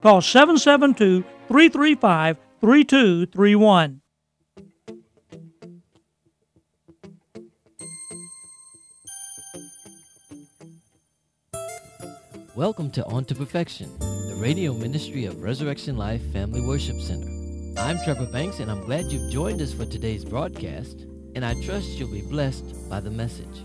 Call 772-335-3231. Welcome to On to Perfection, the radio ministry of Resurrection Life Family Worship Center. I'm Trevor Banks, and I'm glad you've joined us for today's broadcast, and I trust you'll be blessed by the message.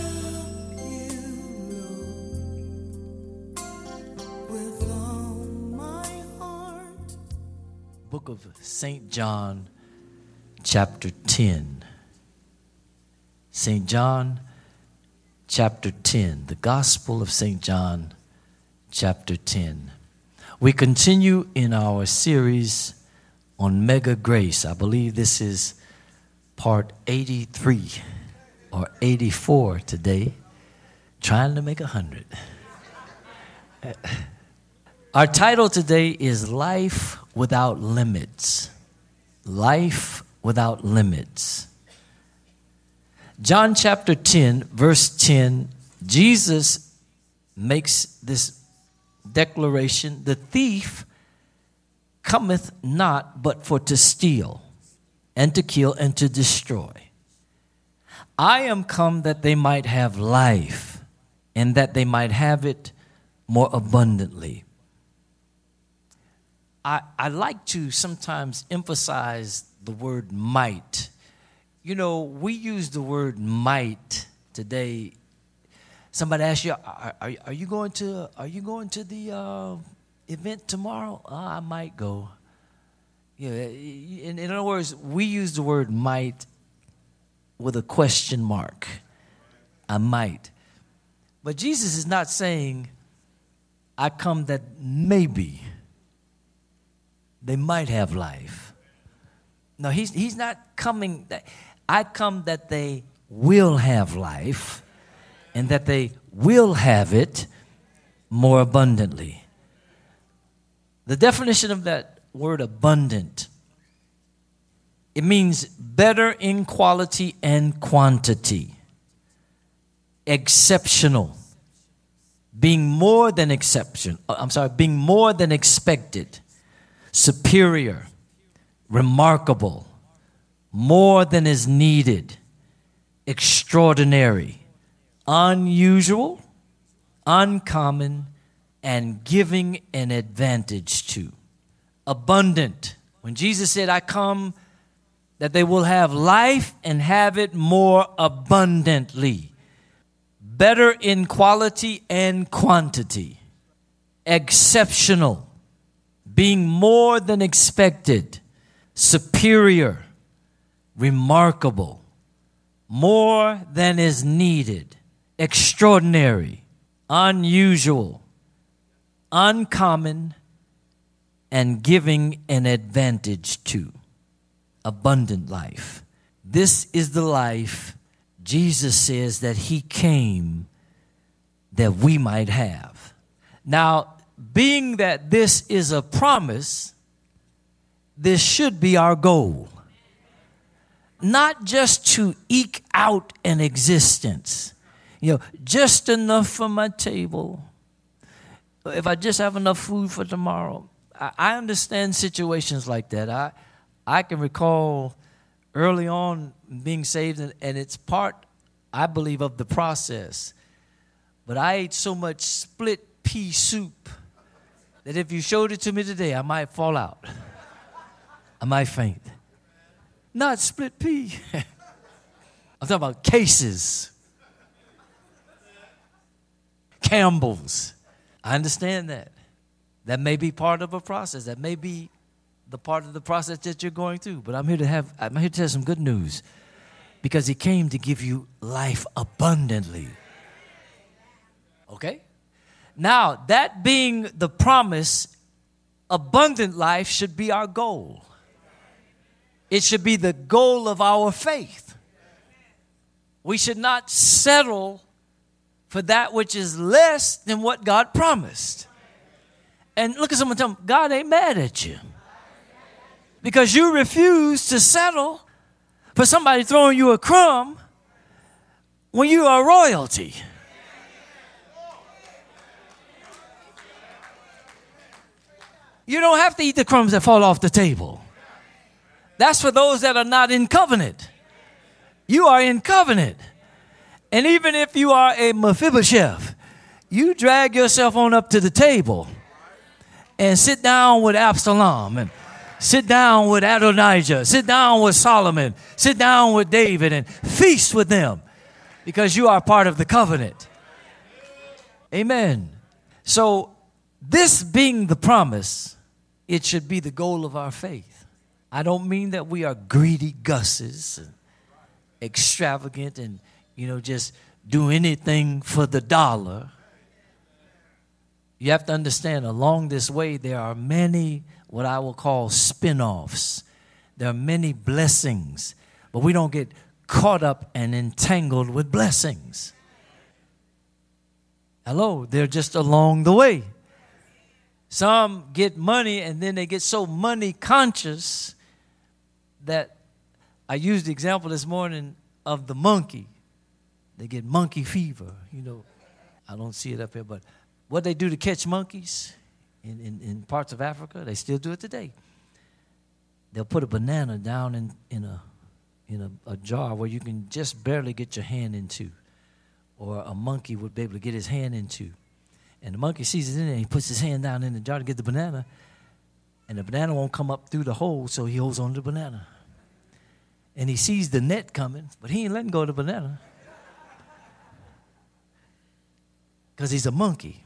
Book of St. John, chapter 10. St. John, chapter 10. The Gospel of St. John, chapter 10. We continue in our series on Mega Grace. I believe this is part 83 or 84 today. Trying to make 100. Our title today is Life Without Limits. Life Without Limits. John chapter 10, verse 10, Jesus makes this declaration: the thief cometh not but for to steal and to kill and to destroy. I am come that they might have life, and that they might have it more abundantly. I like to sometimes emphasize the word might. You know, we use the word might today. Somebody asks you, are you going to the event tomorrow? I might go. Yeah, in other words, we use the word might with a question mark. I might. But Jesus is not saying, I come that maybe they might have life. No, he's not coming that I come that they will have life, and that they will have it more abundantly. The definition of that word abundant, it means better in quality and quantity, exceptional, being more than being more than expected, superior, remarkable, more than is needed, extraordinary, unusual, uncommon, and giving an advantage to. Abundant. When Jesus said, I come that they will have life and have it more abundantly. Better in quality and quantity. Exceptional. Being more than expected. Superior. Remarkable. More than is needed. Extraordinary. Unusual. Uncommon. And giving an advantage to. Abundant life. This is the life Jesus says that he came that we might have. Now, being that this is a promise, this should be our goal. Not just to eke out an existence. You know, just enough for my table. If I just have enough food for tomorrow. I understand situations like that. I can recall early on being saved, and it's part, I believe, of the process. But I ate so much split pea soup that if you showed it to me today, I might fall out. I might faint. Not split pea. I'm talking about cases. Campbell's. I understand that. That may be part of a process. That may be the part of the process that you're going through. But I'm here to tell some good news. Because he came to give you life abundantly. Okay? Now, that being the promise, abundant life should be our goal. It should be the goal of our faith. We should not settle for that which is less than what God promised. And look at someone and tell them, God ain't mad at you. Because you refuse to settle for somebody throwing you a crumb when you are royalty. You don't have to eat the crumbs that fall off the table. That's for those that are not in covenant. You are in covenant. And even if you are a Mephibosheth, you drag yourself on up to the table and sit down with Absalom and sit down with Adonijah, sit down with Solomon, sit down with David and feast with them because you are part of the covenant. Amen. So this being the promise, it should be the goal of our faith. I don't mean that we are greedy gusses, and extravagant and, just do anything for the dollar. You have to understand, along this way, there are many, what I will call spin-offs. There are many blessings, but we don't get caught up and entangled with blessings. Hello, they're just along the way. Some get money and then they get so money conscious that I used the example this morning of the monkey. They get monkey fever, I don't see it up here, but what they do to catch monkeys in parts of Africa, they still do it today. They'll put a banana down in a jar where you can just barely get your hand into, or a monkey would be able to get his hand into. And the monkey sees it in there, and he puts his hand down in the jar to get the banana, and the banana won't come up through the hole, so he holds on to the banana. And he sees the net coming, but he ain't letting go of the banana because he's a monkey.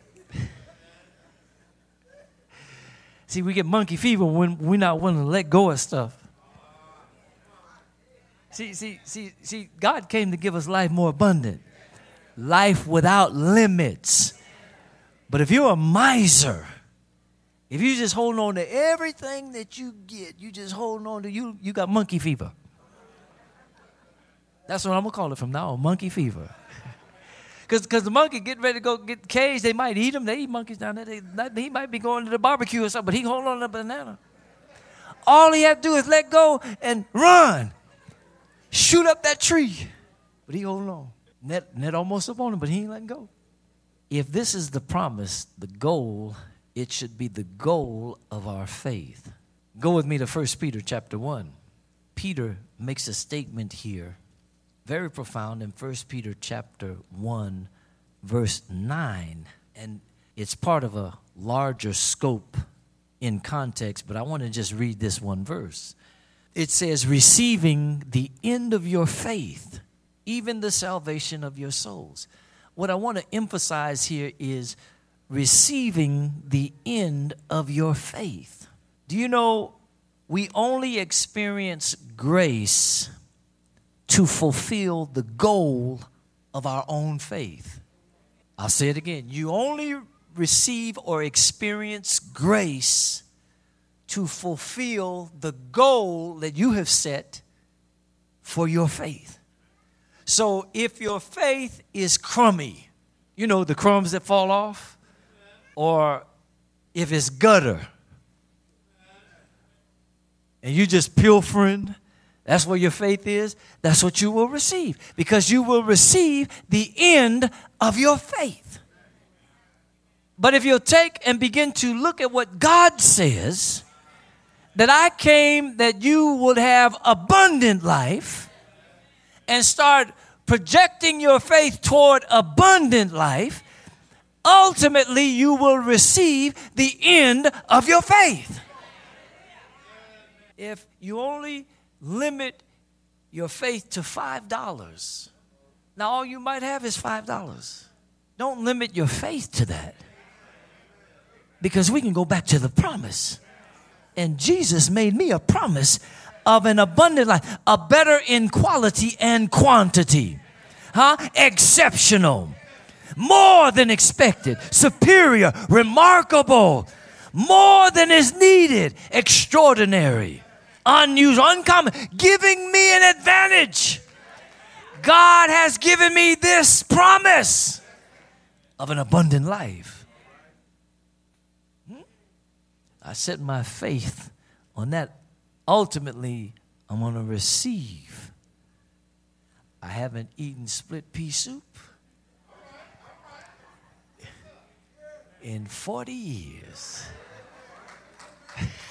See, we get monkey fever when we're not willing to let go of stuff. See, God came to give us life more abundant, life without limits. But if you're a miser, if you just hold on to everything that you get, you just hold on to, you got monkey fever. That's what I'm going to call it from now on, monkey fever. Because the monkey getting ready to go get caged, they might eat them. They eat monkeys down there. He might be going to the barbecue or something, but he hold on to the banana. All he had to do is let go and run. Shoot up that tree. But he holding on. Net almost up on him, but he ain't letting go. If this is the promise, the goal, it should be the goal of our faith. Go with me to 1 Peter chapter 1. Peter makes a statement here, very profound, in 1 Peter chapter 1, verse 9. And it's part of a larger scope in context, but I want to just read this one verse. It says, receiving the end of your faith, even the salvation of your souls. What I want to emphasize here is receiving the end of your faith. Do you know we only experience grace to fulfill the goal of our own faith? I'll say it again. You only receive or experience grace to fulfill the goal that you have set for your faith. So if your faith is crummy, the crumbs that fall off, or if it's gutter, and you just pilfering, that's where your faith is, that's what you will receive, because you will receive the end of your faith. But if you'll take and begin to look at what God says, that I came that you would have abundant life, and start projecting your faith toward abundant life, ultimately you will receive the end of your faith. If you only limit your faith to $5, now all you might have is $5. Don't limit your faith to that, because we can go back to the promise. And Jesus made me a promise of an abundant life, a better in quality and quantity, exceptional, more than expected, superior, remarkable, more than is needed, extraordinary, unusual, uncommon, giving me an advantage. God has given me this promise of an abundant life. I set my faith on that. Ultimately, I'm going to receive. I haven't eaten split pea soup in 40 years.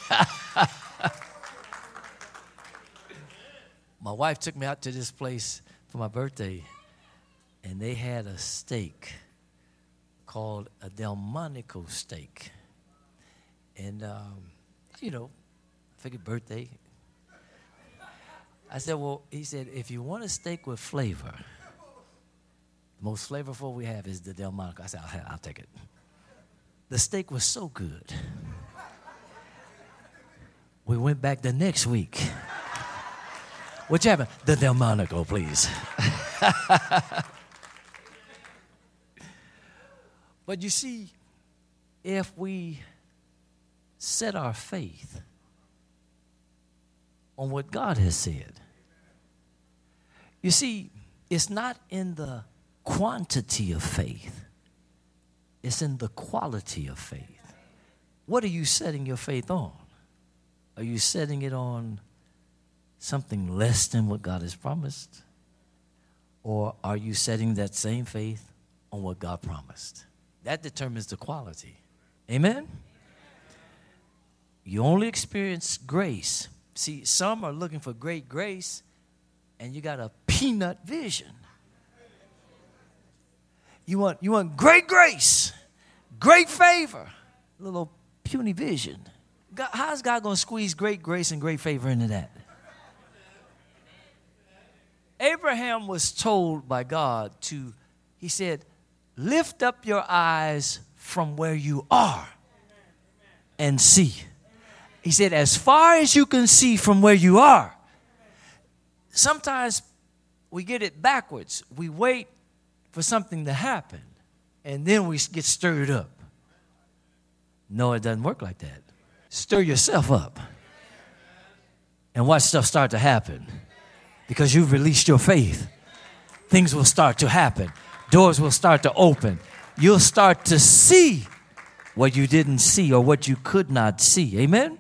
My wife took me out to this place for my birthday, and they had a steak called a Delmonico steak. And, I figured birthday. I said, well, he said, if you want a steak with flavor, the most flavorful we have is the Delmonico. I said, I'll take it. The steak was so good. We went back the next week. What you having? The Delmonico, please. But you see, if we set our faith on what God has said, you see, it's not in the quantity of faith, it's in the quality of faith. What are you setting your faith on? Are you setting it on something less than what God has promised? Or are you setting that same faith on what God promised? That determines the quality. Amen? You only experience grace. See, some are looking for great grace, and you got a peanut vision. You want great grace, great favor, a little puny vision. God, how's God going to squeeze great grace and great favor into that? Abraham was told by God he said, lift up your eyes from where you are and see. He said, as far as you can see from where you are. Sometimes we get it backwards. We wait for something to happen, and then we get stirred up. No, it doesn't work like that. Stir yourself up and watch stuff start to happen. Because you've released your faith, things will start to happen. Doors will start to open. You'll start to see what you didn't see or what you could not see. Amen?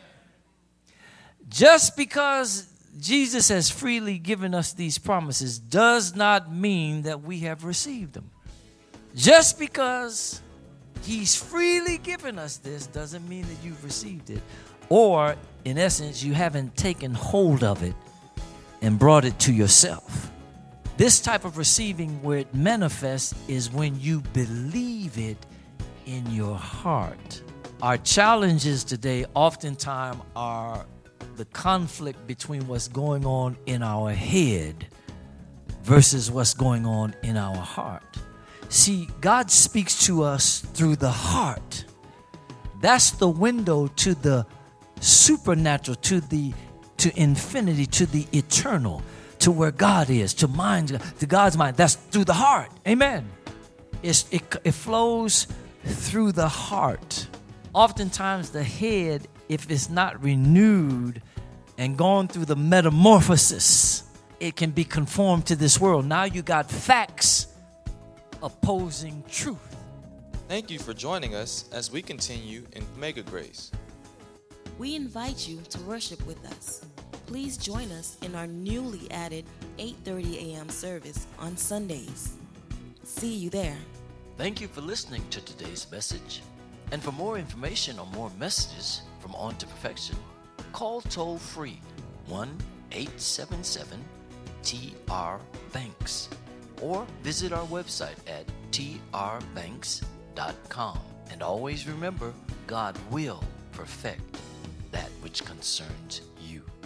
Just because Jesus has freely given us these promises does not mean that we have received them. Just because he's freely given us this doesn't mean that you've received it. Or, in essence, you haven't taken hold of it and brought it to yourself. This type of receiving where it manifests is when you believe it in your heart. Our challenges today oftentimes are the conflict between what's going on in our head versus what's going on in our heart. See, God speaks to us through the heart. That's the window to the supernatural, to infinity, to the eternal, to where God is, to God's mind. That's through the heart. Amen. It flows through the heart. Oftentimes the head, if it's not renewed and gone through the metamorphosis, it can be conformed to this world. Now you got facts opposing truth. Thank you for joining us as we continue in Mega Grace. We invite you to worship with us. Please join us in our newly added 8:30 a.m. service on Sundays. See you there. Thank you for listening to today's message. And for more information or more messages from On to Perfection, call toll-free 1-877-TR-BANKS or visit our website at trbanks.com. And always remember, God will perfect that which concerns you.